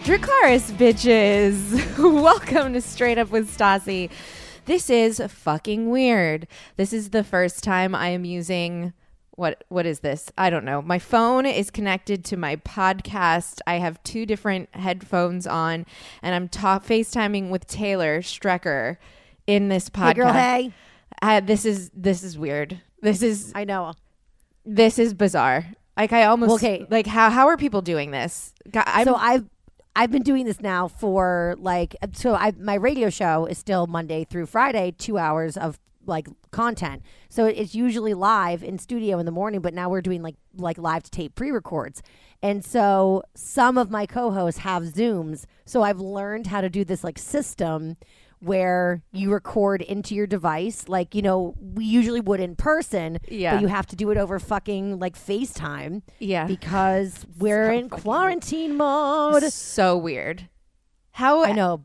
Dracarys, bitches. Welcome to Straight Up with Stassi. This is fucking weird. This is the first time I am using... What is this? I don't know. My phone is connected to my podcast. I have two different headphones on, and I'm FaceTiming with Taylor Strecker in this podcast. Hey, girl, hey. This is weird. I know. This is bizarre. Like I almost okay. Like how are people doing this? I've been doing this now for my radio show is still Monday through Friday, 2 hours of like content. So it's usually live in studio in the morning, but now we're doing like live to tape pre-records. And so some of my co-hosts have Zooms. So I've learned how to do this like system where you record into your device, like, you know, we usually would in person, but you have to do it over fucking like FaceTime. Yeah. Because we're in quarantine mode. So weird. I know.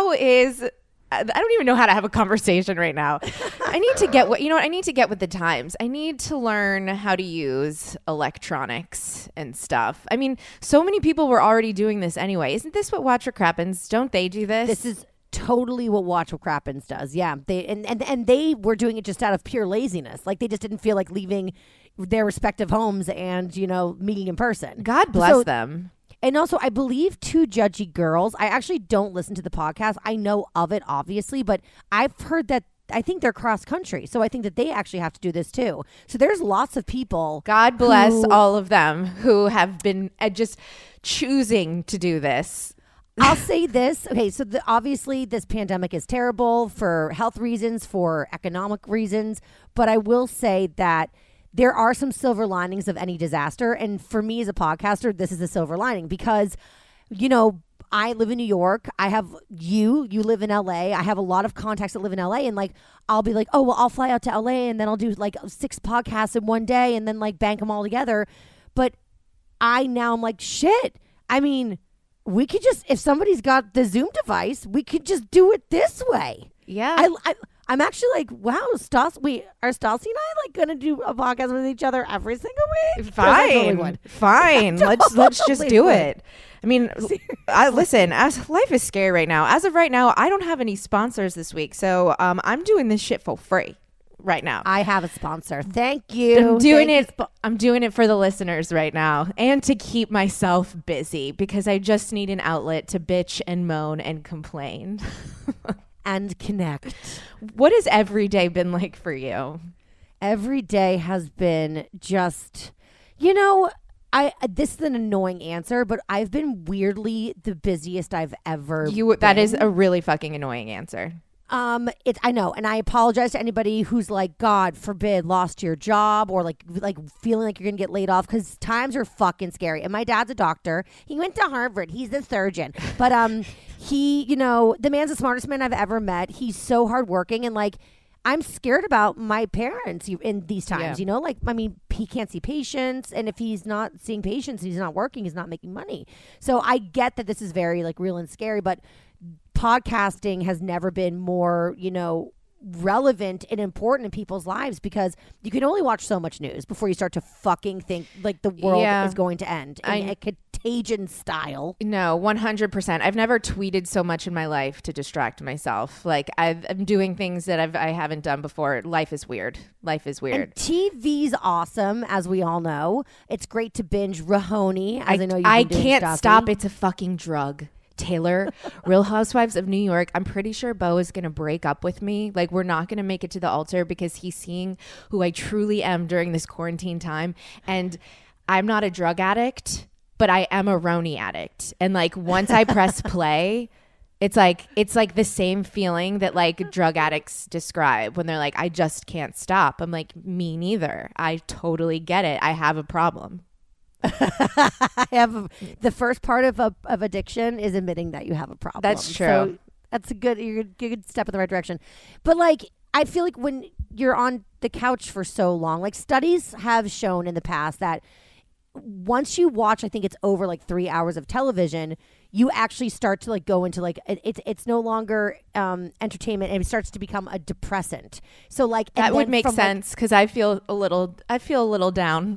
I don't even know how to have a conversation right now. I need to get with the times. I need to learn how to use electronics and stuff. I mean, so many people were already doing this anyway. Isn't this what Watch What Crappens? Don't they do this? This is totally what Watch What Crappens does. Yeah. They were doing it just out of pure laziness. Like they just didn't feel like leaving their respective homes and, you know, meeting in person. God bless them. And also, I believe Two Judgy Girls. I actually don't listen to the podcast. I know of it, obviously, but I've heard that I think they're cross country. So I think that they actually have to do this too. So there's lots of people. God bless all of them who have been just choosing to do this. I'll say this. Okay, so obviously this pandemic is terrible for health reasons, for economic reasons. But I will say that there are some silver linings of any disaster. And for me as a podcaster, this is a silver lining because, you know, I live in New York. I have you live in LA. I have a lot of contacts that live in LA. And like, I'll be like, oh, well, I'll fly out to LA and then I'll do like 6 podcasts in one day and then like bank them all together. But I'm like, shit. I mean, we could just, if somebody's got the Zoom device, we could just do it this way. Yeah. I'm actually like, wow, are Stassi and I like going to do a podcast with each other every single week? Fine. Let's just do it. I mean, listen, as life is scary right now. As of right now, I don't have any sponsors this week. So I'm doing this shit for free right now. I have a sponsor. Thank you. I'm doing it for the listeners right now and to keep myself busy because I just need an outlet to bitch and moan and complain. And connect. What has every day been like for you? Every day has been just, you know, this is an annoying answer, but I've been weirdly the busiest I've ever been. That is a really fucking annoying answer. I know, and I apologize to anybody who's like, God forbid, lost your job or like feeling like you're gonna get laid off because times are fucking scary. And my dad's a doctor. He went to Harvard. He's a surgeon, but he, you know, the man's the smartest man I've ever met. He's so hardworking, and like, I'm scared about my parents in these times. Yeah. You know, like, I mean, he can't see patients, and if he's not seeing patients, he's not working, he's not making money. So I get that this is very like real and scary, but podcasting has never been more, you know, relevant and important in people's lives because you can only watch so much news before you start to fucking think like the world is going to end in a contagion style. No, 100%. I've never tweeted so much in my life to distract myself. Like I'm doing things that I haven't done before. Life is weird. And TV's awesome, as we all know. It's great to binge Rahoni, as I know you've been I doing, can't Stassi. stop. It's a fucking drug. Taylor, Real Housewives of New York. I'm pretty sure Beau is going to break up with me. Like, we're not going to make it to the altar because he's seeing who I truly am during this quarantine time. And I'm not a drug addict, but I am a Roni addict. And like, once I press play, it's like the same feeling that like drug addicts describe when they're like, I just can't stop. I'm like, me neither. I totally get it. I have a problem. I have the first part of addiction is admitting that you have a problem. That's true. So that's you're a good step in the right direction. But like, I feel like when you're on the couch for so long, like studies have shown in the past that once you watch, I think it's over like 3 hours of television, you actually start to like go into like it's no longer entertainment, and it starts to become a depressant. So like that would make sense because I feel a little down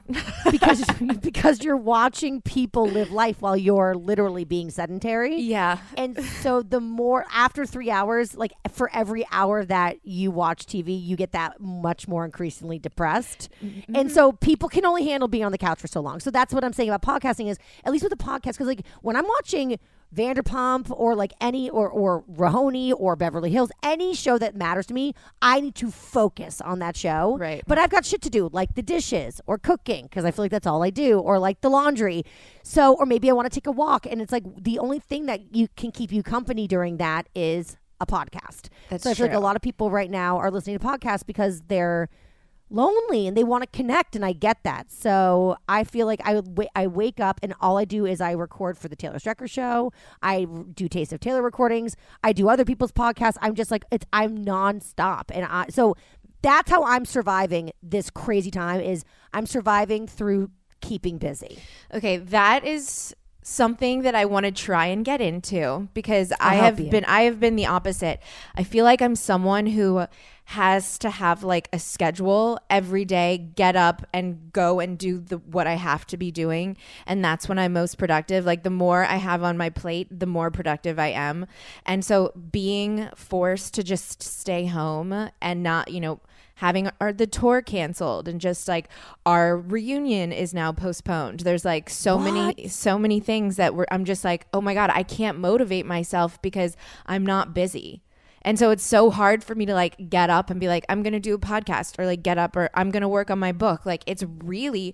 because you're watching people live life while you're literally being sedentary. Yeah. And so the more after 3 hours, like for every hour that you watch TV, you get that much more increasingly depressed. Mm-hmm. And so people can only handle being on the couch for so long. So that's what I'm saying about podcasting is, at least with the podcast, because like when I'm watching Vanderpump or like any or Rahoney or Beverly Hills, any show that matters to me, I need to focus on that show. Right. But I've got shit to do, like the dishes or cooking, because I feel like that's all I do, or like the laundry. So, or maybe I want to take a walk, and it's like the only thing that you can keep you company during that is a podcast. So I feel like a lot of people right now are listening to podcasts because they're lonely and they want to connect, and I get that. So I feel like I wake up and all I do is I record for the Taylor Strecker Show. I do Taste of Taylor recordings. I do other people's podcasts. I'm just like I'm nonstop, and so that's how I'm surviving this crazy time. Is I'm surviving through keeping busy. Okay, that is something that I want to try and get into because I have been the opposite. I feel like I'm someone who has to have like a schedule every day, get up and go and do what I have to be doing. And that's when I'm most productive. Like the more I have on my plate, the more productive I am. And so being forced to just stay home and not, having the tour canceled, and just like our reunion is now postponed. There's like so many things that I'm just like, oh my God, I can't motivate myself because I'm not busy. And so it's so hard for me to like get up and be like, I'm going to do a podcast, or like get up, or I'm going to work on my book. Like it's really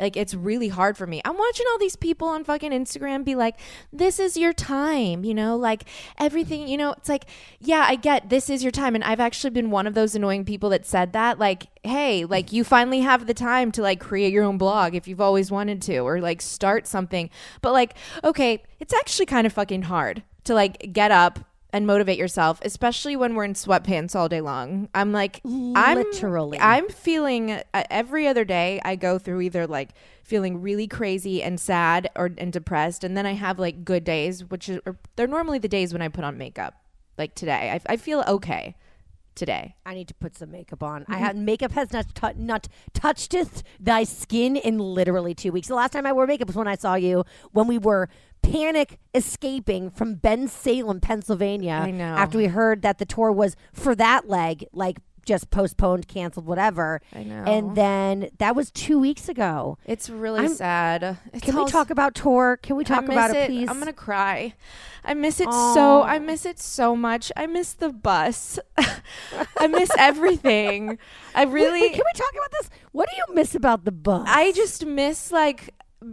hard for me. I'm watching all these people on fucking Instagram be like, this is your time, like everything, it's like, yeah, I get this is your time. And I've actually been one of those annoying people that said that, like, hey, like you finally have the time to like create your own blog if you've always wanted to, or like start something. But like, okay, it's actually kind of fucking hard to like get up and motivate yourself, especially when we're in sweatpants all day long. I'm like, literally, I'm feeling every other day I go through either like feeling really crazy and sad and depressed. And then I have like good days, they're normally the days when I put on makeup. Like today, I feel okay today. I need to put some makeup on. Mm-hmm. Makeup has not touched thy skin in literally 2 weeks. The last time I wore makeup was when I saw you when we were panic escaping from Bensalem, Pennsylvania. I know. After we heard that the tour was for that leg, like just postponed, canceled, whatever. I know. And then that was 2 weeks ago. It's really sad. Can we talk about tour? Can we talk about it, please? I'm going to cry. I miss it I miss it so much. I miss the bus. I miss everything. I really... Wait, can we talk about this? What do you miss about the bus? I just miss like...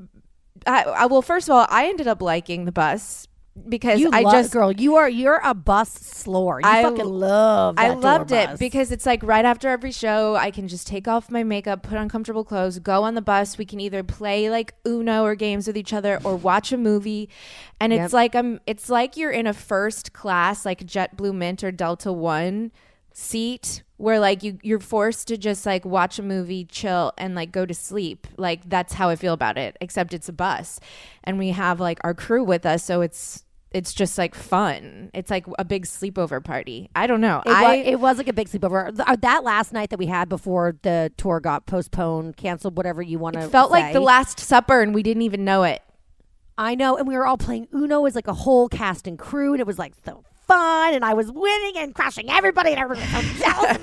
well, first of all, I ended up liking the bus because you're a bus slower. You fucking love that I loved tour it bus. because it's like right after every show, I can just take off my makeup, put on comfortable clothes, go on the bus. We can either play like Uno or games with each other or watch a movie. And it's like you're in a first class, like JetBlue Mint or Delta One seat where like you're forced to just like watch a movie, chill, and like go to sleep. Like that's how I feel about it, except it's a bus and we have like our crew with us, so it's just like fun. It's like a big sleepover party. I don't know. It was like a big sleepover. That last night that we had before the tour got postponed, canceled, whatever you want to say. It felt like the Last Supper and we didn't even know it. I know. And we were all playing Uno as like a whole cast and crew, and it was like so fun, and I was winning and crushing everybody, and everybody was so jealous of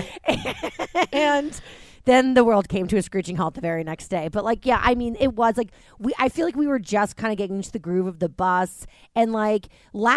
me. And then the world came to a screeching halt the very next day. But like, yeah, I mean, it was like I feel like we were just kind of getting into the groove of the bus. And like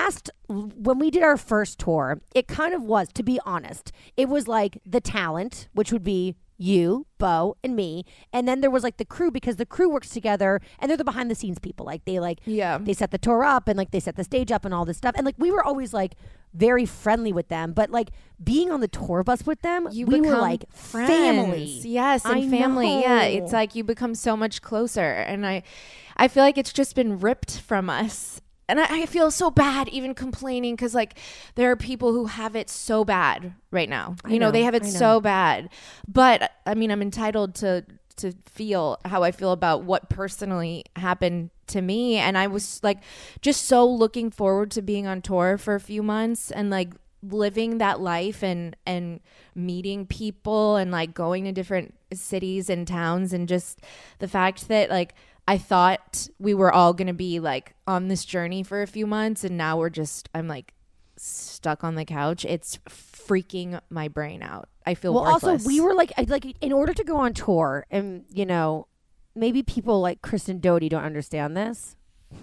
when we did our first tour, it kind of was, to be honest, it was like the talent, which would be you, Bo, and me, and then there was like the crew, because the crew works together and they're the behind the scenes people. Like they set the tour up and like they set the stage up and all this stuff, and like we were always like very friendly with them, but like being on the tour bus with them, we were like friends. Family. Yes, and family. Know. Yeah, it's like you become so much closer, and I feel like it's just been ripped from us. And I feel so bad even complaining, because like there are people who have it so bad right now. You know, they have it so bad. But I mean, I'm entitled to feel how I feel about what personally happened to me. And I was like just so looking forward to being on tour for a few months and like living that life and meeting people and like going to different cities and towns, and just the fact that like I thought we were all going to be like on this journey for a few months, and now I'm like stuck on the couch. It's freaking my brain out. I feel worthless. Also we were like in order to go on tour, and you know, maybe people like Kristen Doty don't understand this.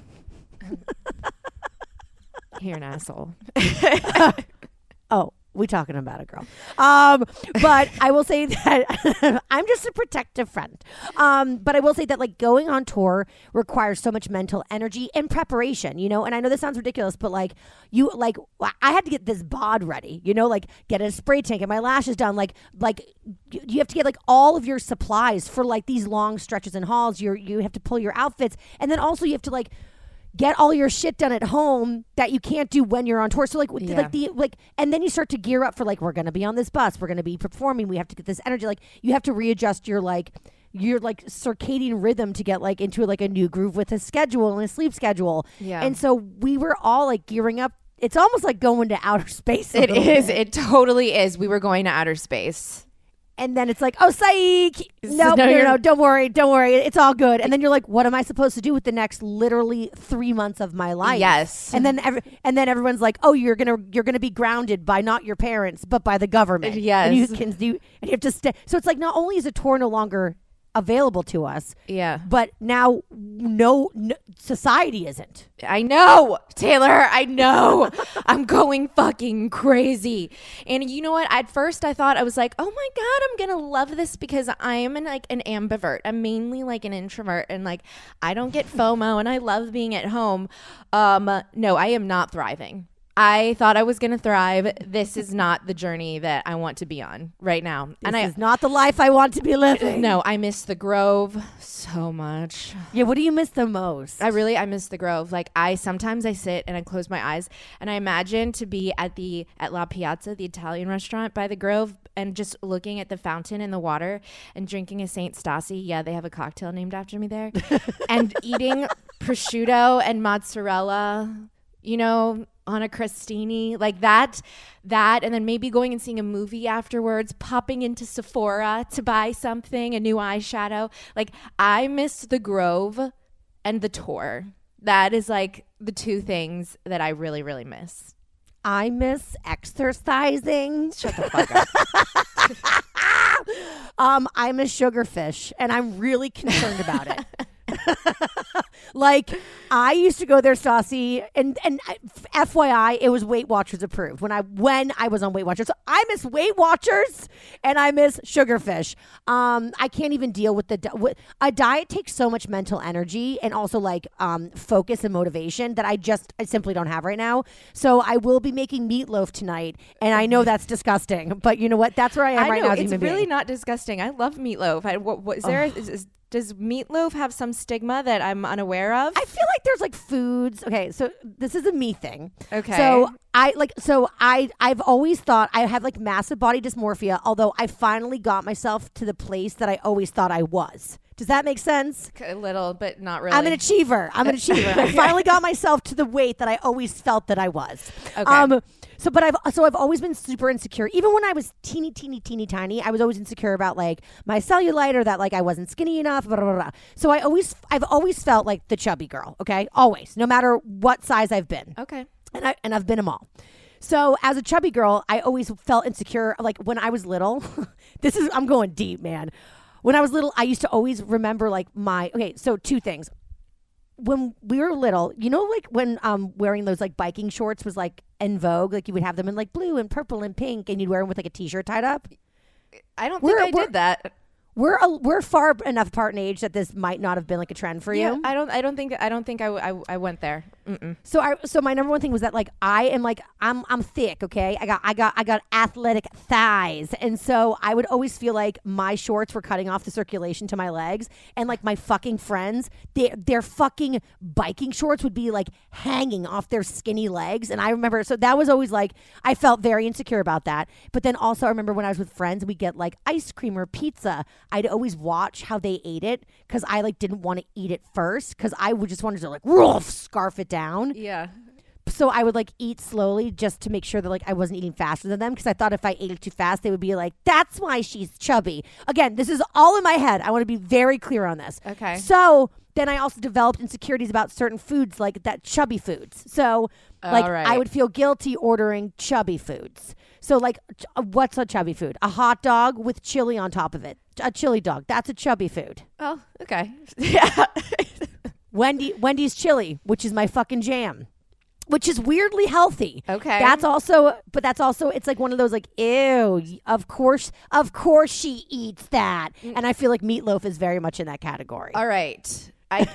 You're an asshole. Oh, we talking about it, girl. But I will say that I'm just a protective friend. But I will say that like going on tour requires so much mental energy and preparation, you know. And I know this sounds ridiculous, but like I had to get this bod ready, you know, like get a spray tank and my lashes done. Like you have to get like all of your supplies for like these long stretches and hauls. You have to pull your outfits, and then also you have to like get all your shit done at home that you can't do when you're on tour. So and then you start to gear up for like, we're going to be on this bus. We're going to be performing. We have to get this energy. Like you have to readjust your circadian rhythm to get like into like a new groove with a schedule and a sleep schedule. Yeah. And so we were all like gearing up. It's almost like going to outer space. It is. It totally is. We were going to outer space. And then it's like, oh, psych. No, don't worry. It's all good. And then you're like, what am I supposed to do with the next literally 3 months of my life? Yes. And then everyone's like, oh, you're gonna be grounded by not your parents, but by the government. Yes. And you have to stay. So it's like not only is a tour no longer available to us, but now no society isn't. I know, Taylor, I know. I'm going fucking crazy. And you know what, at first I thought, I was like, oh my god, I'm gonna love this because I am an ambivert. I'm mainly like an introvert, and like I don't get FOMO, and I love being at home. No, I am not thriving. I thought I was going to thrive. This is not the journey that I want to be on right now. This is not the life I want to be living. No, I miss the Grove so much. Yeah, what do you miss the most? I miss the Grove. Like sometimes I sit and I close my eyes and I imagine to be at La Piazza, the Italian restaurant by the Grove, and just looking at the fountain and the water and drinking a St. Stassi. Yeah, they have a cocktail named after me there. And eating prosciutto and mozzarella, you know, on a crostini, like that, and then maybe going and seeing a movie afterwards, popping into Sephora to buy something, a new eyeshadow. Like I miss the Grove and the tour. That is like the two things that I really, really miss. I miss exercising. Shut the fuck up. I miss Sugarfish, and I'm really concerned about it. Like I used to go there, Stassi, and FYI, it was Weight Watchers approved when I was on Weight Watchers. So I miss Weight Watchers and I miss Sugarfish. I can't even deal with a diet takes so much mental energy and also like focus and motivation that I simply don't have right now. So I will be making meatloaf tonight, and I know that's disgusting, but you know what? That's where I am right now. It's really not disgusting. I love meatloaf. What is there? Does meatloaf have some stigma that I'm unaware of? I feel like there's like foods. Okay, so this is a me thing. Okay. So I've always thought I have like massive body dysmorphia, although I finally got myself to the place that I always thought I was. Does that make sense? A little, but not really. I'm an achiever. I finally got myself to the weight that I always felt that I was. Okay. I've always been super insecure. Even when I was teeny tiny, I was always insecure about like my cellulite or that like I wasn't skinny enough. Blah, blah, blah. So I've always felt like the chubby girl. Okay, always, no matter what size I've been. Okay, and I've been them all. So as a chubby girl, I always felt insecure. Like when I was little, I'm going deep, man. When I was little, I used to always remember like so two things. When we were little, you know, like when wearing those like biking shorts was like in vogue, like you would have them in like blue and purple and pink, and you'd wear them with like a t-shirt tied up. I don't think I did that. We're far enough apart in age that this might not have been like a trend for you. I don't think I went there. Mm-mm. So my number one thing was that like I'm thick, okay? I got athletic thighs, and so I would always feel like my shorts were cutting off the circulation to my legs, and like my fucking friends, their fucking biking shorts would be like hanging off their skinny legs, and I remember, so that was always like I felt very insecure about that. But then also I remember when I was with friends, we'd get like ice cream or pizza. I'd always watch how they ate it because I like didn't want to eat it first because I would just wanted to like roof, scarf it down. Yeah. So I would like eat slowly just to make sure that like I wasn't eating faster than them because I thought if I ate it too fast, they would be like, that's why she's chubby. Again, this is all in my head. I want to be very clear on this. Okay. So then I also developed insecurities about certain foods like that chubby foods. So like I would feel guilty ordering chubby foods. So like what's a chubby food? A hot dog with chili on top of it. A chili dog. That's a chubby food. Oh, okay. Yeah. Wendy's chili, which is my fucking jam. Which is weirdly healthy. Okay. That's also, it's like one of those like, ew, of course she eats that. And I feel like meatloaf is very much in that category. All right.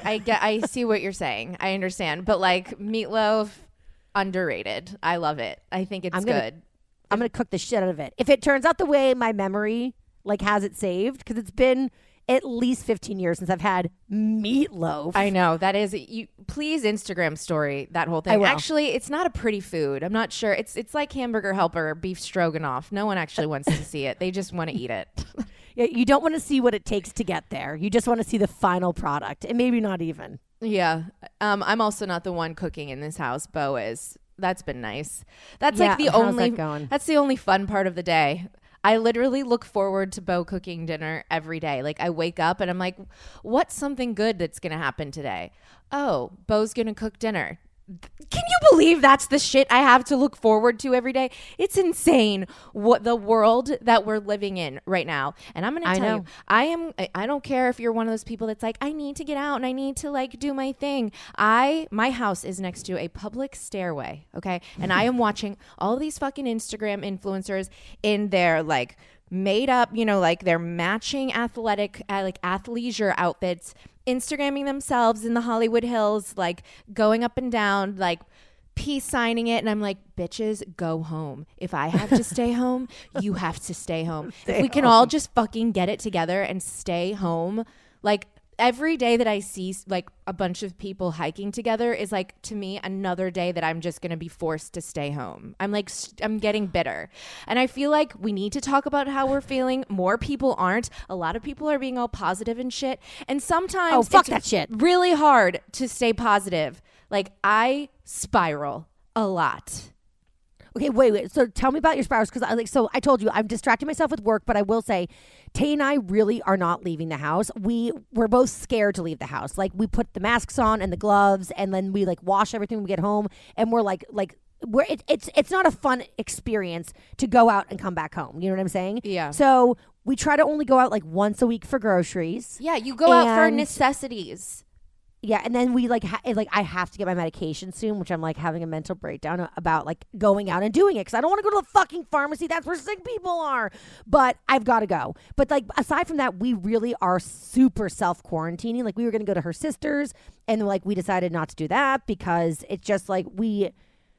I see what you're saying. I understand. But like meatloaf, underrated. I love it. I think it's good. I'm going to cook the shit out of it. If it turns out the way my memory like has it saved, because it's been at least 15 years since I've had meatloaf. I know. That is, you please Instagram story that whole thing. I will. Actually, it's not a pretty food. I'm not sure. It's like hamburger helper or beef stroganoff. No one actually wants to see it. They just want to eat it. Yeah, you don't want to see what it takes to get there. You just want to see the final product, and maybe not even. Yeah. I'm also not the one cooking in this house. Bo is. That's been nice. That's like the only. That's the only fun part of the day. I literally look forward to Bo cooking dinner every day. Like I wake up and I'm like, what's something good that's going to happen today? Oh, Bo's going to cook dinner. Can you believe that's the shit I have to look forward to every day? It's insane what the world that we're living in right now. And I'm going to tell you, I don't care if you're one of those people that's like, I need to get out and I need to like do my thing. My house is next to a public stairway. Okay. And I am watching all these fucking Instagram influencers in their like made up, you know, like their matching athletic, like athleisure outfits, Instagramming themselves in the Hollywood Hills, like going up and down, like peace signing it. And I'm like, bitches, go home. If I have to stay home, you have to stay home. If we can all just fucking get it together and stay home, like every day that I see like a bunch of people hiking together is like, to me, another day that I'm just going to be forced to stay home. I'm like, I'm getting bitter. And I feel like we need to talk about how we're feeling. More people aren't. A lot of people are being all positive and shit. And sometimes fuck that shit. Really hard to stay positive. Like I spiral a lot. Okay, wait. So tell me about your spirals because I told you I'm distracting myself with work, but I will say Tay and I really are not leaving the house. We're both scared to leave the house. Like we put the masks on and the gloves and then we like wash everything when we get home and we're like it's not a fun experience to go out and come back home. You know what I'm saying? Yeah. So we try to only go out like once a week for groceries. Yeah, you go out for necessities. Yeah, and then we I have to get my medication soon, which I'm like having a mental breakdown about like going out and doing it because I don't want to go to the fucking pharmacy. That's where sick people are. But I've got to go. But like aside from that, we really are super self-quarantining. Like we were going to go to her sister's and like we decided not to do that because it's just like we're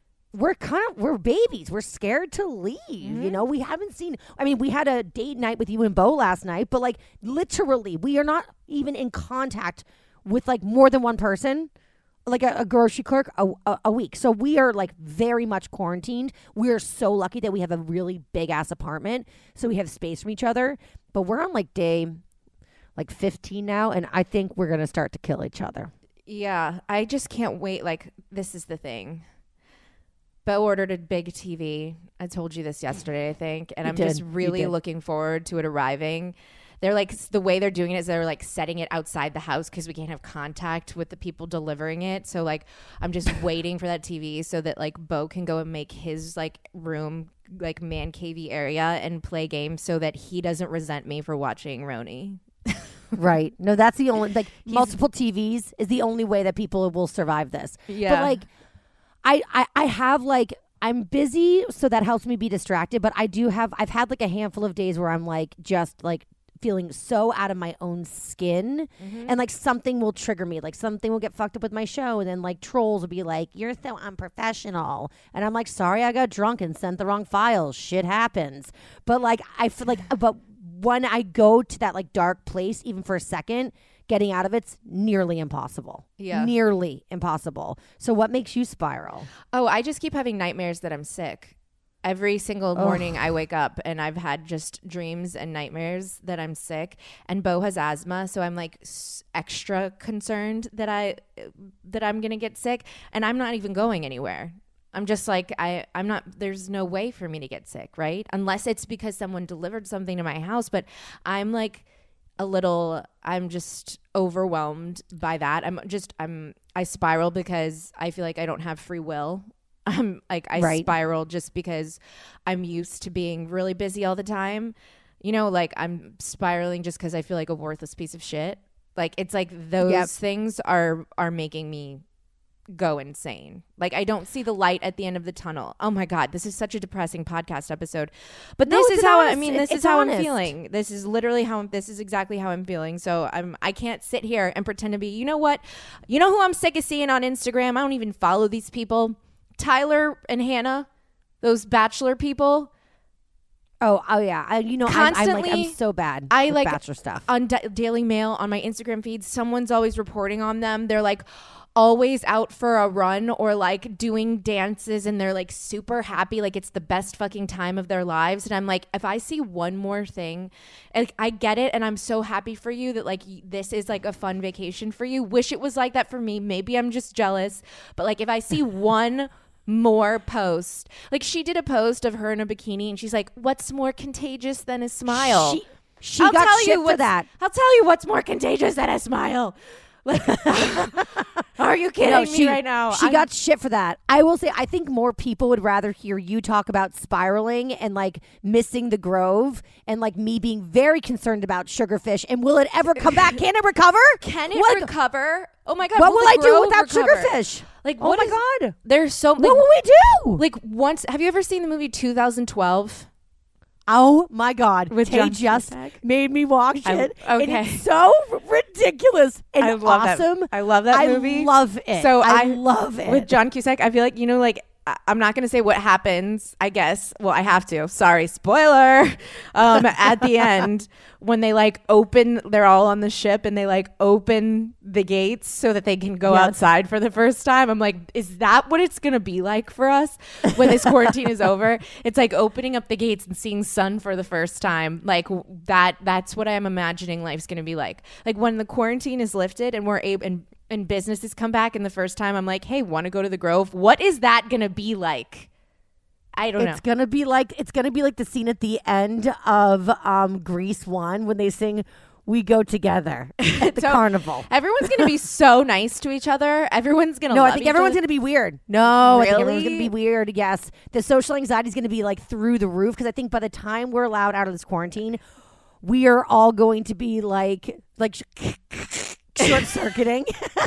babies. We're scared to leave. Mm-hmm. You know, we haven't seen, I mean, we had a date night with you and Bo last night, but like literally we are not even in contact with like more than one person, like a grocery clerk a week. So we are like very much quarantined. We are so lucky that we have a really big ass apartment. So we have space from each other, but we're on like day like 15 now. And I think we're going to start to kill each other. Yeah. I just can't wait. Like this is the thing. Bo ordered a big TV. I told you this yesterday, I think. And I'm just really looking forward to it arriving. They're like, the way they're doing it is they're like setting it outside the house because we can't have contact with the people delivering it. So like, I'm just waiting for that TV so that like Bo can go and make his like room, like man cavey area and play games so that he doesn't resent me for watching Roni. Right. No, that's the only, like multiple TVs is the only way that people will survive this. Yeah. But like, I have like, I'm busy, so that helps me be distracted. But I've had like a handful of days where I'm like, just like, feeling so out of my own skin and like something will trigger me, like something will get fucked up with my show and then like trolls will be like, you're so unprofessional, and I'm like, sorry, I got drunk and sent the wrong files, shit happens. But like I feel like, but when I go to that like dark place even for a second, getting out of it's nearly impossible. Yeah, nearly impossible. So what makes you spiral? Oh, I just keep having nightmares that I'm sick. Every single morning I wake up and I've had just dreams and nightmares that I'm sick, and Bo has asthma. So I'm like extra concerned that I'm going to get sick, and I'm not even going anywhere. I'm just like, I'm not, there's no way for me to get sick, right? Unless it's because someone delivered something to my house. But I'm like I'm just overwhelmed by that. I spiral because I feel like I don't have free will. I spiral just because I'm used to being really busy all the time. You know, like I'm spiraling just because I feel like a worthless piece of shit. Like it's like those things are making me go insane. Like I don't see the light at the end of the tunnel. Oh my God, this is such a depressing podcast episode. But this is how I'm feeling. This is literally this is exactly how I'm feeling. So I can't sit here and pretend to be, you know what? You know who I'm sick of seeing on Instagram? I don't even follow these people. Tyler and Hannah, those Bachelor people. Oh yeah. I'm so bad. I like Bachelor stuff on Daily Mail on my Instagram feed. Someone's always reporting on them. They're like always out for a run or like doing dances, and they're like super happy, like it's the best fucking time of their lives. And I'm like, if I see one more thing, like I get it, and I'm so happy for you that like this is like a fun vacation for you. Wish it was like that for me. Maybe I'm just jealous, but like if I see one more post, like she did a post of her in a bikini and she's like, what's more contagious than a smile? She got shit for that. I'll tell you what's more contagious than a smile. Like, are you kidding me right now? She got shit for that. I will say, I think more people would rather hear you talk about spiraling and like missing the Grove, and like me being very concerned about Sugarfish and will it ever come back? Can it recover? Can it recover? Oh my God! What will I do without recover? Sugarfish? Like, oh my God! There's so. What will we do? Like once, have you ever seen the movie 2012? Oh my God. With Tay John just Cusack? made me watch it. Okay. And it's so ridiculous and I love awesome. I love that movie. I love it. So I love it. With John Cusack, I feel like, you know, like I'm not going to say what happens, I guess. Well, I have to. Sorry. Spoiler. At the end, when they like open, they're all on the ship and they like open the gates so that they can go outside for the first time. I'm like, is that what it's going to be like for us when this quarantine is over? It's like opening up the gates and seeing sun for the first time. Like that's what I'm imagining life's going to be like. Like when the quarantine is lifted and we're able and businesses come back, and the first time I'm like, hey, want to go to the Grove? What is that going to be like? I don't know. It's gonna be like the scene at the end of Grease 1 when they sing "We Go Together" at the carnival. Everyone's gonna be so nice to each other. Everyone's gonna. No, I think everyone's gonna be weird. No, really? I think everyone's gonna be weird. Yes, the social anxiety is gonna be like through the roof, because I think by the time we're allowed out of this quarantine, we are all going to be like short circuiting,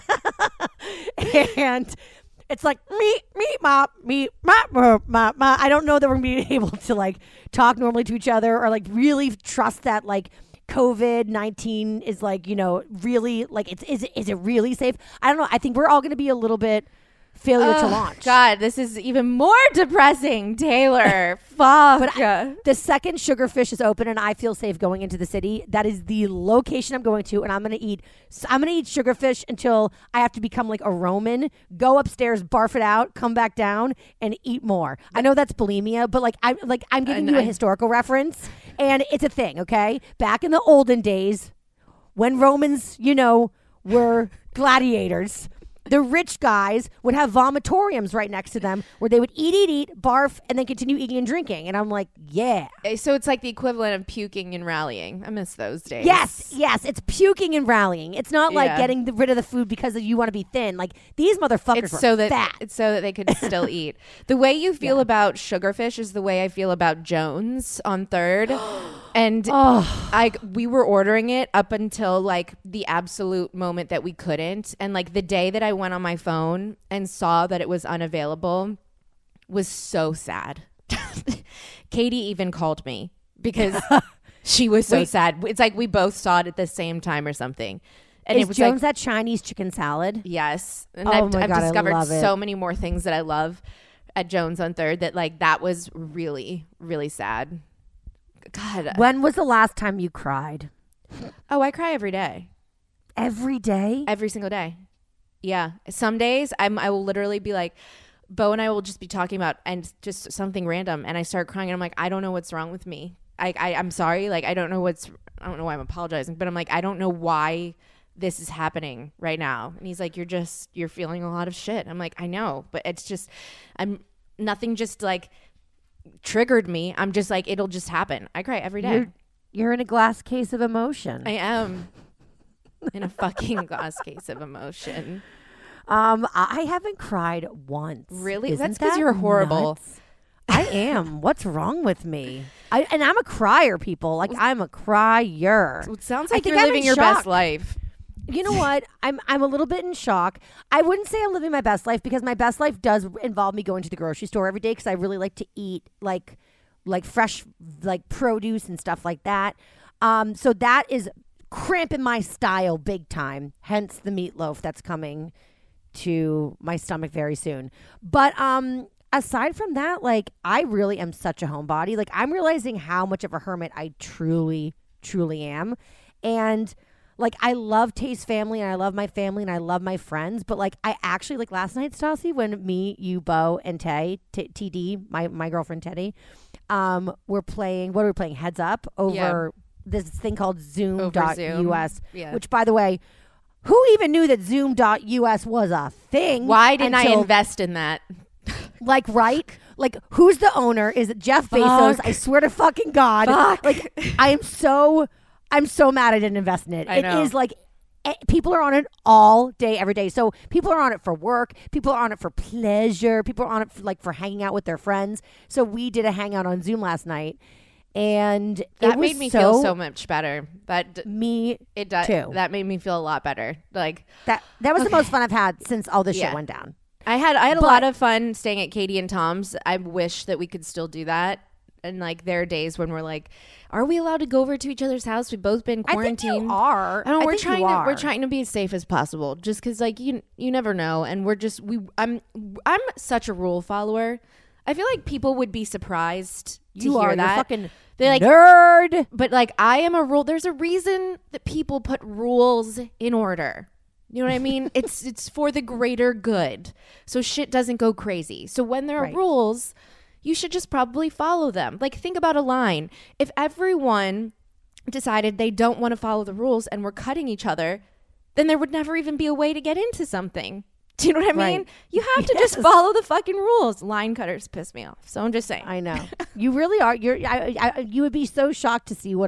and. It's like me, ma. I don't know that we're going to be able to like talk normally to each other or like really trust that like COVID-19 is like, you know, really like is it really safe? I don't know. I think we're all going to be a little bit failure to launch. God, this is even more depressing, Taylor. Fuck. But the second Sugarfish is open and I feel safe going into the city, that is the location I'm going to, and I'm gonna eat Sugarfish until I have to become like a Roman, go upstairs, barf it out, come back down, and eat more. I know that's bulimia, but I'm giving you a historical reference, and it's a thing. Okay, back in the olden days, when Romans, you know, were gladiators. The rich guys would have vomitoriums right next to them where they would eat, barf, and then continue eating and drinking. And I'm like, yeah. So it's like the equivalent of puking and rallying. I miss those days. Yes. It's puking and rallying. It's not like getting rid of the food because you want to be thin. Like, these motherfuckers were fat. It's so that they could still eat. The way you feel about Sugarfish is the way I feel about Jones on 3rd. And we were ordering it up until like the absolute moment that we couldn't. And like the day that I went on my phone and saw that it was unavailable was so sad. Katie even called me because she was so sad. It's like we both saw it at the same time or something. And is it was Jones that Chinese chicken salad? Yes. And I've discovered so many more things that I love at Jones on 3rd that like that was really, really sad. God. When was the last time you cried? Oh, I cry every day. Every day? Every single day. Yeah. Some days I will literally be like, Bo and I will just be talking about and just something random, and I start crying, and I'm like, I don't know what's wrong with me. I'm sorry. Like, I don't know why I'm apologizing, but I'm like, I don't know why this is happening right now. And he's like, you're feeling a lot of shit. I'm like, I know, but it's just, nothing just like triggered me. I'm just like, it'll just happen. I cry every day. You're in a glass case of emotion. I am in a fucking glass case of emotion. I haven't cried once. Really? Isn't That's because that you're horrible. nuts? I am. What's wrong with me? And I'm a crier, people. Like, I'm a crier. It sounds I like think you're I'm living in your shock. best life. You know what? I'm a little bit in shock. I wouldn't say I'm living my best life because my best life does involve me going to the grocery store every day because I really like to eat like fresh like produce and stuff like that. So that is cramping my style big time. Hence the meatloaf that's coming to my stomach very soon. But aside from that, like, I really am such a homebody. Like, I'm realizing how much of a hermit I truly, truly am. And like, I love Tay's family and I love my family and I love my friends. But like, I actually, like last night, Stassi, when me, you, Bo, and Tay, TD, my girlfriend Teddy, were playing, what are we playing? Heads Up over this thing called Zoom.us, which, by the way, who even knew that Zoom.us was a thing? Why didn't I invest in that? Like, right? Like, who's the owner? Is it Jeff Bezos? I swear to fucking God. Like, I'm so mad I didn't invest in it. I know. It is like, people are on it all day, every day. So people are on it for work. People are on it for pleasure. People are on it for hanging out with their friends. So we did a hangout on Zoom last night. And that made me feel so much better. Me too. That made me feel a lot better. Like that was the most fun I've had since all this shit went down. I had a lot of fun staying at Katie and Tom's. I wish that we could still do that. And like, there are days when we're like, are we allowed to go over to each other's house? We've both been quarantined. I think you are. I know, we're trying to be as safe as possible, just because like you never know. And I'm such a rule follower. I feel like people would be surprised to hear that. You're fucking they're like, nerd. But like, I am a rule. There's a reason that people put rules in order. You know what I mean? It's for the greater good. So shit doesn't go crazy. So when there are rules, you should just probably follow them. Like, think about a line. If everyone decided they don't want to follow the rules and were cutting each other, then there would never even be a way to get into something. Do you know what I mean? You have to just follow the fucking rules. Line cutters piss me off. So I'm just saying. I know. You really are. You would be so shocked to see what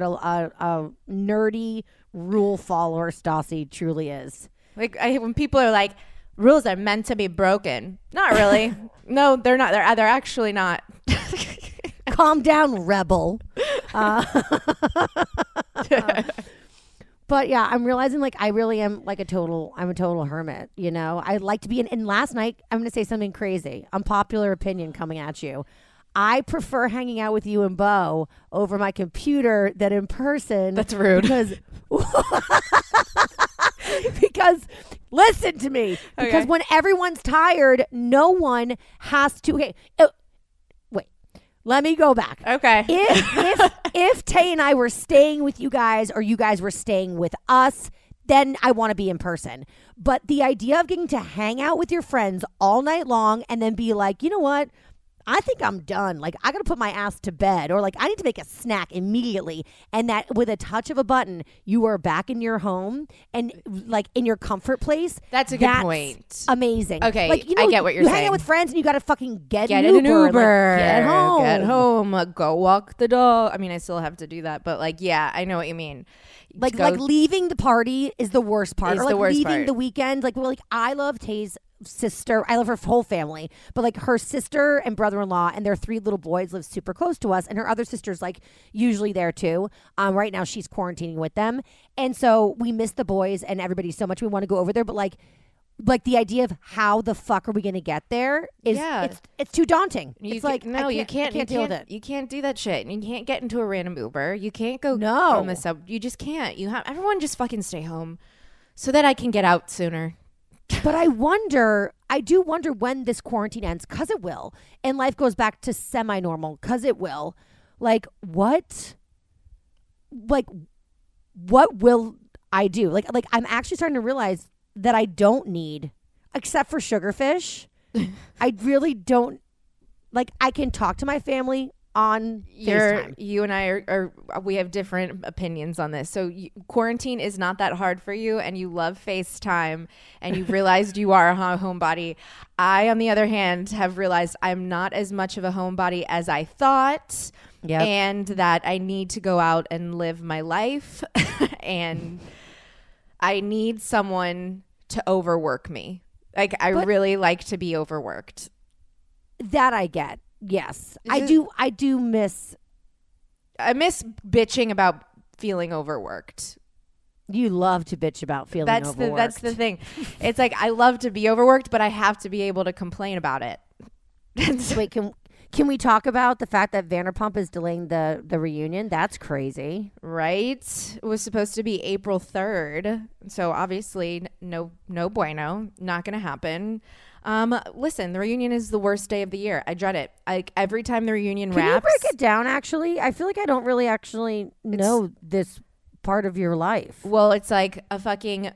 a nerdy rule follower Stassi truly is. Like, when people are like, rules are meant to be broken. Not really. No, they're not. They're actually not. Calm down, rebel. But yeah, I'm realizing like I really am like I'm a total hermit, you know? I like to be and last night, I'm going to say something crazy. Unpopular opinion coming at you. I prefer hanging out with you and Bo over my computer than in person. That's rude. Because listen to me. Because when everyone's tired, no one has to. Okay, wait. Let me go back. Okay. If Tay and I were staying with you guys, or you guys were staying with us, then I want to be in person. But the idea of getting to hang out with your friends all night long and then be like, you know what? I think I'm done. Like, I got to put my ass to bed, or like I need to make a snack immediately. And that with a touch of a button, you are back in your home and like in your comfort place. That's a good point. Amazing. Okay. Like, you know, I get what you're saying. saying. You hang out with friends and you got to fucking get in an an Uber. Like, get home. Go walk the dog. I mean, I still have to do that, but like, yeah, I know what you mean. Like leaving the party is the worst part. Is or like the worst leaving part. the weekend. Like I love Tay's sister. I love her whole family, but like her sister and brother-in-law and their 3 little boys live super close to us, and her other sister's like usually there too. Right now she's quarantining with them, and so we miss the boys and everybody so much. We want to go over there, but like the idea of how the fuck are we going to get there is it's too daunting. You it's like no, you can't deal with it. You can't do that shit. You can't get into a random Uber. You can't go on the sub. You just can't. You have everyone just fucking stay home so that I can get out sooner. But I do wonder when this quarantine ends, because it will, and life goes back to semi-normal, because it will. Like, what will I do? Like I'm actually starting to realize that I don't need, except for Sugarfish, I really don't like. I can talk to my family on FaceTime. You and I are we have different opinions on this. So quarantine is not that hard for you, and you love FaceTime, and you realized you are a homebody. I, on the other hand, have realized I'm not as much of a homebody as I thought, and that I need to go out and live my life, and I need someone to overwork me. Like, I really like to be overworked. That I get. Yes. I miss bitching about feeling overworked. You love to bitch about feeling overworked. That's the thing. It's like, I love to be overworked, but I have to be able to complain about it. Wait, can we talk about the fact that Vanderpump is delaying the reunion? That's crazy. Right? It was supposed to be April 3rd. So obviously no bueno. Not going to happen. Listen, the reunion is the worst day of the year. I dread it. Like, every time the reunion wraps. Can you break it down, actually? I feel like I don't really actually know this part of your life. Well, it's like a fucking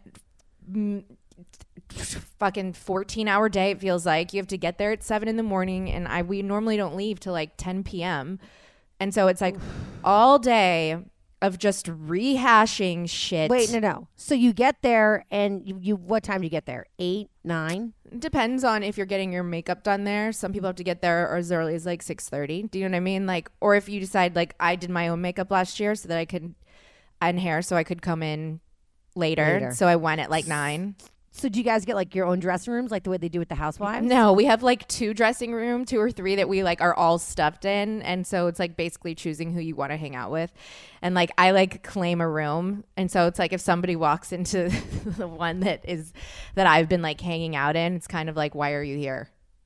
14-hour day. It feels like you have to get there at 7 a.m. and we normally don't leave till like 10 p.m. And so it's like all day of just rehashing shit. Wait, no. So you get there, and you what time do you get there? 8, 9? Depends on if you're getting your makeup done there. Some people have to get there as early as like 6:30. Do you know what I mean? Like, or if you decide, like, I did my own makeup last year so that I could, and hair, so I could come in later. So I went at like 9. So do you guys get like your own dressing rooms, like the way they do with the housewives? No, we have like 2 dressing room, 2 or 3 that we like are all stuffed in. And so it's like basically choosing who you want to hang out with. And like, I like claim a room. And so it's like, if somebody walks into the one that I've been like hanging out in, it's kind of like, why are you here?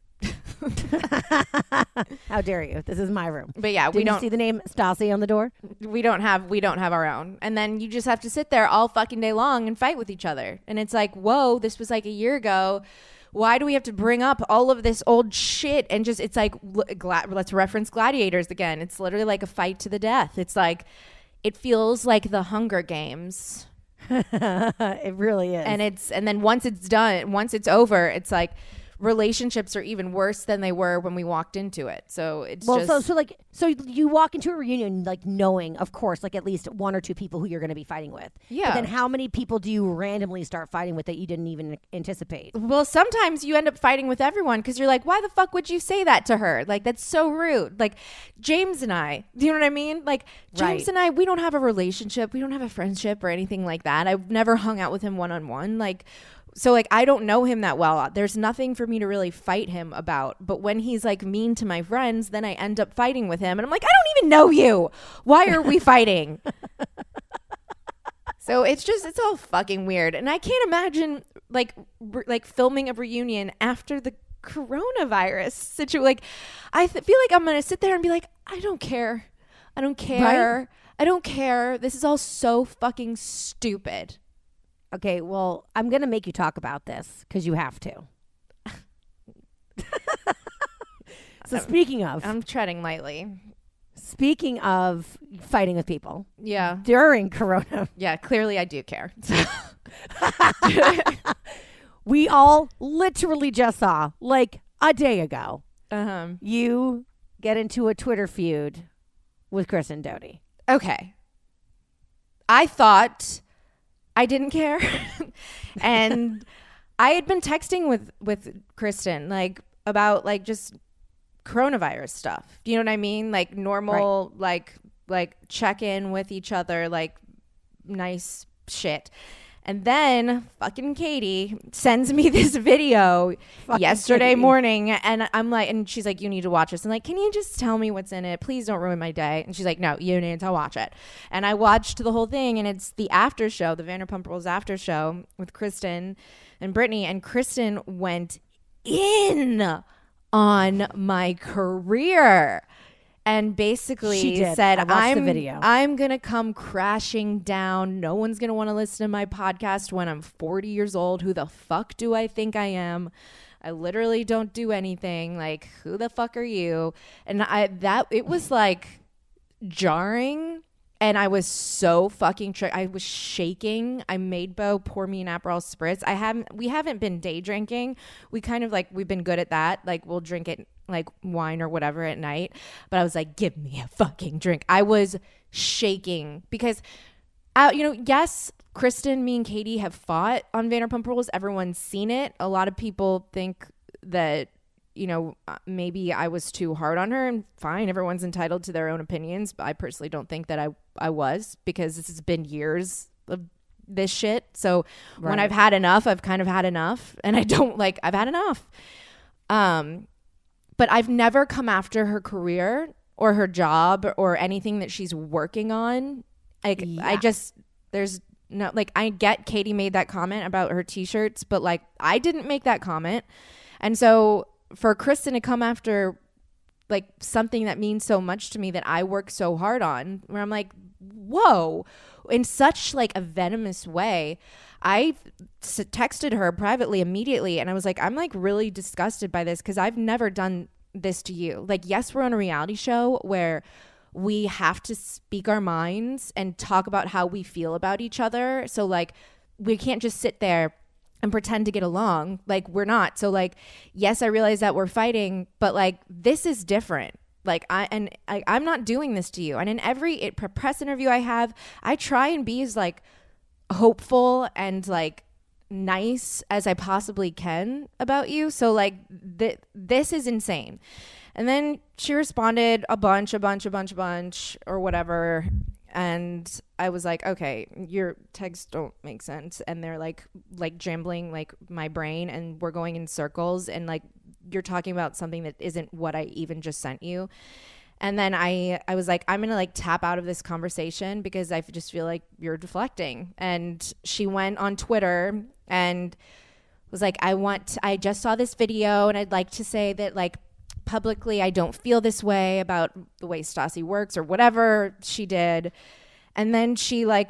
How dare you? This is my room. But yeah, we don't see the name Stassi on the door. We don't have our own. And then you just have to sit there all fucking day long and fight with each other. And it's like, whoa, this was like a year ago. Why do we have to bring up all of this old shit? And just, it's like, let's reference Gladiators again. It's literally like a fight to the death. It's like, it feels like the Hunger Games. It really is. And then once it's done, once it's over, it's like, relationships are even worse than they were when we walked into it. So it's so you walk into a reunion like knowing, of course, like at least 1 or 2 people who you're going to be fighting with. Yeah. But then how many people do you randomly start fighting with that you didn't even anticipate? Well, sometimes you end up fighting with everyone because you're like, why the fuck would you say that to her? Like, that's so rude. Like, James and I, do you know what I mean? Like, James and I, we don't have a relationship. We don't have a friendship or anything like that. I've never hung out with him one-on-one. Like, so like, I don't know him that well. There's nothing for me to really fight him about. But when he's like mean to my friends, then I end up fighting with him. And I'm like, I don't even know you. Why are we fighting? So it's all fucking weird. And I can't imagine like filming a reunion after the coronavirus situation. Like, I feel like I'm going to sit there and be like, I don't care. I don't care. Right? I don't care. This is all so fucking stupid. Okay, well, I'm going to make you talk about this because you have to. So speaking of... I'm treading lightly. Speaking of fighting with people. Yeah. During Corona. Yeah, clearly I do care. We all literally just saw, like a day ago, you get into a Twitter feud with Kristen Doute. Okay. I thought... I didn't care. And I had been texting with Kristen, like, about like just coronavirus stuff. Do you know what I mean? Like normal, right. like check in with each other, like nice shit. And then fucking Katie sends me this video yesterday morning, and I'm like, and she's like, you need to watch this. And like, can you just tell me what's in it? Please don't ruin my day. And she's like, no, you need to watch it. And I watched the whole thing, and it's the after show, the Vanderpump Rules after show with Kristen and Brittany. And Kristen went in on my career. And basically said, I'm going to come crashing down. No one's going to want to listen to my podcast when I'm 40 years old. Who the fuck do I think I am? I literally don't do anything. Like, who the fuck are you? And it was like jarring And I was so fucking I was shaking. I made Beau pour me an Aperol Spritz. We haven't been day drinking. We kind of like, we've been good at that. Like we'll drink it like wine or whatever at night. But I was like, give me a fucking drink. I was shaking because, yes, Kristen, me and Katie have fought on Vanderpump Rules. Everyone's seen it. A lot of people think that, maybe I was too hard on her, and fine, everyone's entitled to their own opinions. But I personally don't think that I was, because this has been years of this shit. So when I've had enough, I've kind of had enough, and I've had enough. But I've never come after her career or her job or anything that she's working on. There's no, like, I get Katie made that comment about her t-shirts, but like, I didn't make that comment. And so for Kristen to come after like something that means so much to me that I work so hard on, where I'm like, whoa, in such like a venomous way, I texted her privately immediately. And I was like, I'm like really disgusted by this, because I've never done this to you. Like, yes, we're on a reality show where we have to speak our minds and talk about how we feel about each other. So like, we can't just sit there and pretend to get along. Like, we're not. So like, yes, I realize that we're fighting, but like, this is different. Like, I'm not doing this to you. And in every press interview I have, I try and be as like hopeful and like nice as I possibly can about you. So like, this is insane. And then she responded a bunch or whatever. And I was like, okay, your texts don't make sense. And they're like jambling like my brain, and we're going in circles, and like, you're talking about something that isn't what I even just sent you. And then I was like, I'm going to like tap out of this conversation, because I just feel like you're deflecting. And she went on Twitter and was like, I just saw this video, and I'd like to say that like, publicly, I don't feel this way about the way Stassi works, or whatever she did. And then she like,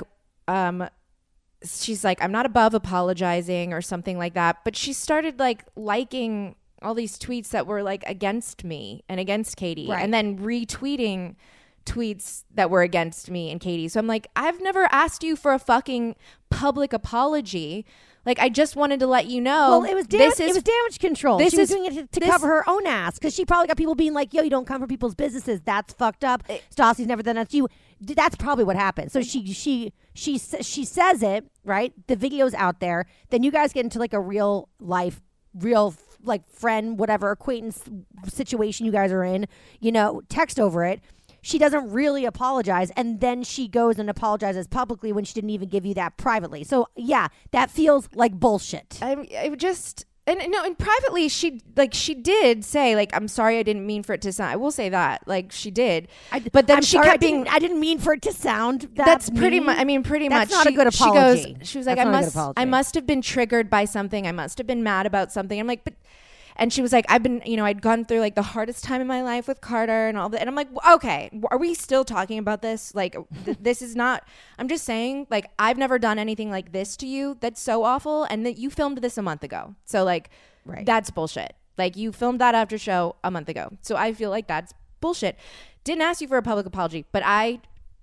she's like, I'm not above apologizing or something like that. But she started like liking all these tweets that were like against me and against Katie, and then retweeting tweets that were against me and Katie. So I'm like, I've never asked you for a fucking public apology. Like, I just wanted to let you know. Well, it was damage control. She was doing it to cover her own ass, because she probably got people being like, yo, you don't come for people's businesses. That's fucked up. Stassi's never done that to you. That's probably what happened. So she says it, right? The video's out there. Then you guys get into like a real life, like friend, whatever, acquaintance situation you guys are in, text over it. She doesn't really apologize, and then she goes and apologizes publicly when she didn't even give you that privately. So yeah, that feels like bullshit. And privately she did say like, I'm sorry, I didn't mean for it to sound. I will say that, like, she did, but then she kept being. I didn't mean for it to sound. That's pretty much. I mean, pretty much. That's not a good apology. She was like, I must have been triggered by something. I must have been mad about something. I'm like, but. And she was like, I'd gone through like the hardest time in my life with Carter and all that. And I'm like, okay, are we still talking about this? Like, this is not, I'm just saying, like, I've never done anything like this to you. That's so awful. And that you filmed this a month ago. So like, That's bullshit. Like, you filmed that after show a month ago. So I feel like that's bullshit. Didn't ask you for a public apology, but I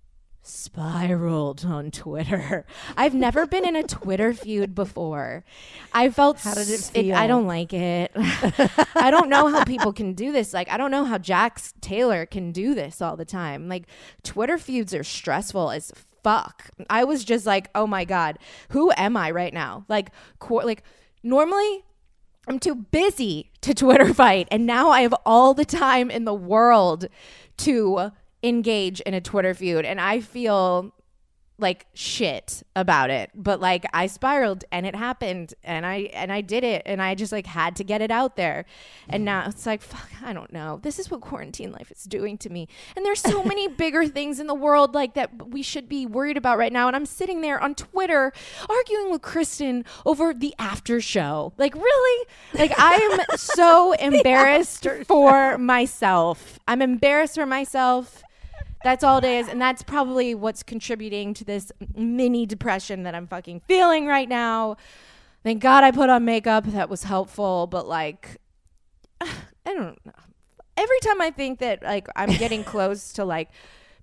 spiraled on Twitter. I've never been in a Twitter feud before. I felt, how did it feel? I don't like it. I don't know how people can do this. Like, I don't know how Jax Taylor can do this all the time. Like, Twitter feuds are stressful as fuck. I was just like, oh my God, who am I right now? Like normally I'm too busy to Twitter fight, and now I have all the time in the world to engage in a Twitter feud, and I feel like shit about it. But like, I spiraled, and it happened, and I did it, and I just like had to get it out there. And now it's like, fuck, I don't know, this is what quarantine life is doing to me. And there's so many bigger things in the world like that we should be worried about right now, and I'm sitting there on Twitter arguing with Kristen over the after show. Like, really? Like, I am so embarrassed for myself. I'm embarrassed for myself. That's all it is. And that's probably what's contributing to this mini depression that I'm fucking feeling right now. Thank God I put on makeup. That was helpful. But like, I don't know. Every time I think that like I'm getting close to like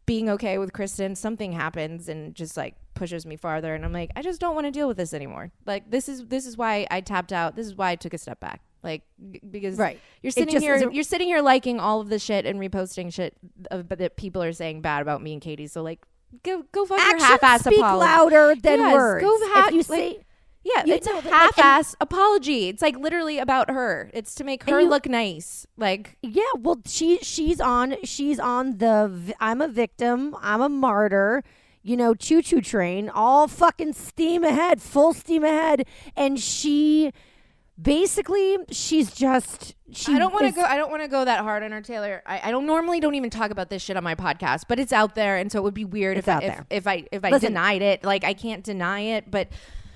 being okay with Kristen, something happens and just like pushes me farther, and I'm like, I just don't want to deal with this anymore. Like this is why I tapped out. This is why I took a step back. Like because you're sitting here liking all of the shit and reposting shit that people are saying bad about me and Katie. So like go fuck your half-ass speak apology. louder than words. If you say it's a half-ass apology. It's like literally about her. It's to make her look nice. Like well, she's on the I'm a victim, I'm a martyr, choo-choo train, all fucking steam ahead, full steam ahead, and she basically I don't want to go that hard on her, Taylor. I don't even talk about this shit on my podcast, but it's out there, and so it would be weird if I denied it. Like I can't deny it, but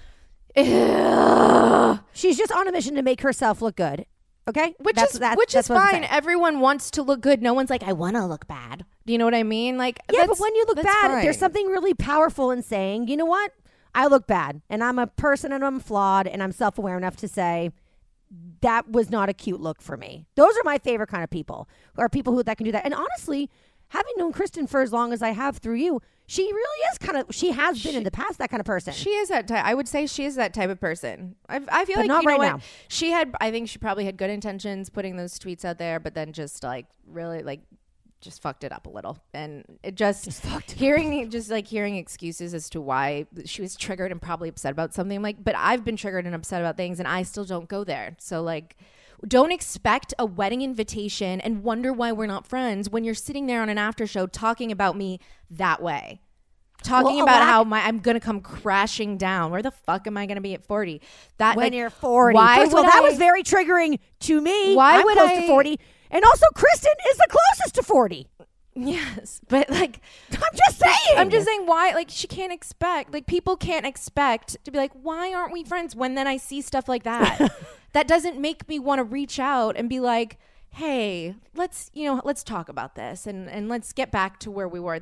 she's just on a mission to make herself look good. Okay, which is fine. Everyone wants to look good. No one's like, I want to look bad. Do you know what I mean? Like, yeah, but when you look bad, there's something really powerful in saying, you know what? I look bad, and I'm a person, and I'm flawed, and I'm self-aware enough to say that was not a cute look for me. Those are my favorite kind of people, or people that can do that. And honestly, having known Kristen for as long as I have through you, she really is she has been in the past that kind of person. She is that type. I would say she is that type of person. I feel but like not right now. I think she probably had good intentions putting those tweets out there, but then just like really like just fucked it up a little. And it just hearing excuses as to why she was triggered and probably upset about something. I'm like, but I've been triggered and upset about things, and I still don't go there. So like, don't expect a wedding invitation and wonder why we're not friends when you're sitting there on an after show talking about me that way. Talking about how I'm going to come crashing down. Where the fuck am I going to be at 40? When you're 40. First of all, that was very triggering to me. I'm close to 40. And also, Kristen is the closest to 40. Yes, but like, I'm just saying why, like, she can't expect, like, people can't expect to be like, why aren't we friends? When then I see stuff like that, that doesn't make me want to reach out and be like, hey, let's talk about this and let's get back to where we were.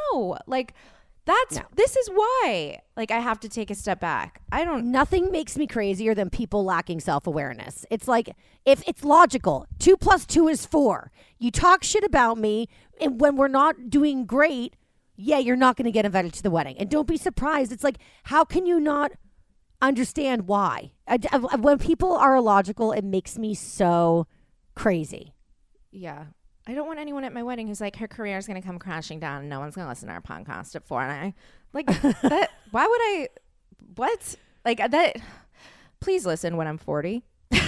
This is why, like, I have to take a step back. Nothing makes me crazier than people lacking self-awareness. It's like, if it's logical, 2 + 2 is 4. You talk shit about me, and when we're not doing great, you're not going to get invited to the wedding. And don't be surprised. It's like, how can you not understand why? When people are illogical, it makes me so crazy. Yeah. I don't want anyone at my wedding who's like, her career is going to come crashing down and no one's going to listen to our podcast at 4. And I like that. Why would I? What? Like that? Please listen when I'm 40.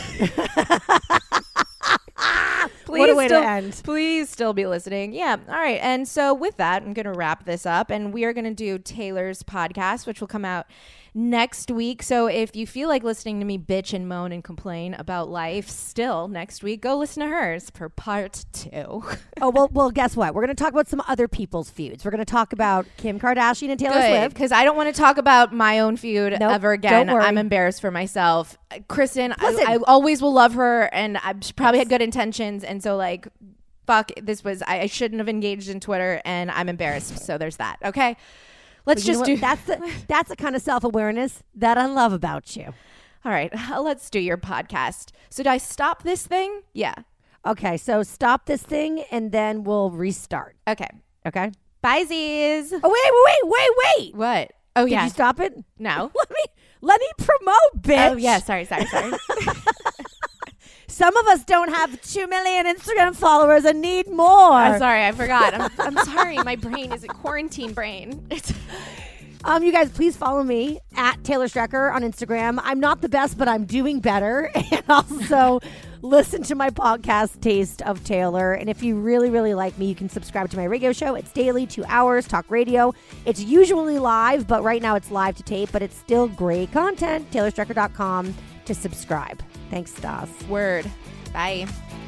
What a way to end. Please still be listening. Yeah. All right. And so with that, I'm going to wrap this up, and we are going to do Taylor's podcast, which will come out next week. So if you feel like listening to me bitch and moan and complain about life still next week, go listen to hers for part 2. Well, guess what? We're going to talk about some other people's feuds. We're going to talk about Kim Kardashian and Taylor Swift. Because I don't want to talk about my own feud ever again. Don't worry. I'm embarrassed for myself. Kristen, I always will love her, and she probably had good intentions. And so like, fuck, I shouldn't have engaged in Twitter, and I'm embarrassed. So there's that. Okay. Let's just do that's the kind of self-awareness that I love about you. All right, let's do your podcast. So do I stop this thing? Yeah. Okay, so stop this thing and then we'll restart. Okay. Bye, Z's. Oh, wait. What? Oh, yeah. Did you stop it? No. Let me promote, bitch. Oh, yeah. Sorry. Some of us don't have 2 million Instagram followers and need more. I'm sorry, I forgot. I'm sorry. My brain is a quarantine brain. You guys, please follow me at Taylor Strecker on Instagram. I'm not the best, but I'm doing better. And also listen to my podcast, Taste of Taylor. And if you really, really like me, you can subscribe to my radio show. It's daily, 2 hours, talk radio. It's usually live, but right now it's live to tape, but it's still great content. TaylorStrecker.com to subscribe. Thanks, Stas. Word. Bye.